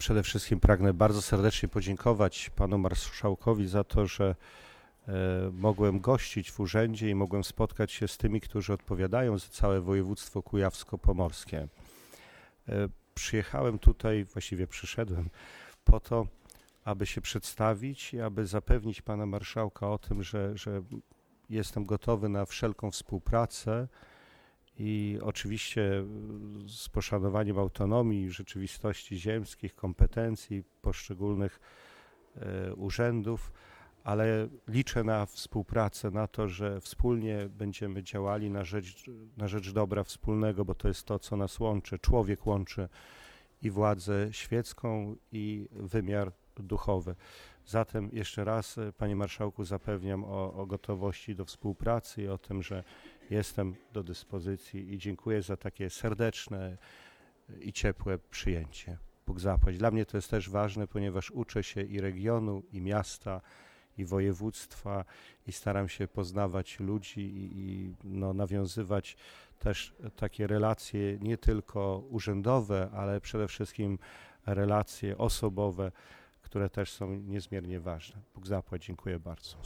przede wszystkim pragnę bardzo serdecznie podziękować panu marszałkowi za to, że mogłem gościć w urzędzie i mogłem spotkać się z tymi, którzy odpowiadają za całe województwo kujawsko-pomorskie. Przyjechałem tutaj, właściwie przyszedłem po to, aby się przedstawić i aby zapewnić pana marszałka o tym, że jestem gotowy na wszelką współpracę i oczywiście z poszanowaniem autonomii, rzeczywistości ziemskich, kompetencji poszczególnych urzędów, ale liczę na współpracę, na to, że wspólnie będziemy działali na rzecz dobra wspólnego, bo to jest to, co nas łączy. Człowiek łączy i władzę świecką, i wymiar duchowy. Zatem jeszcze raz, panie marszałku, zapewniam o gotowości do współpracy i o tym, że jestem do dyspozycji i dziękuję za takie serdeczne i ciepłe przyjęcie. Bóg zapłać. Dla mnie to jest też ważne, ponieważ uczę się i regionu, i miasta, i województwa i staram się poznawać ludzi i nawiązywać też takie relacje nie tylko urzędowe, ale przede wszystkim relacje osobowe, które też są niezmiernie ważne. Bóg zapłać. Dziękuję bardzo.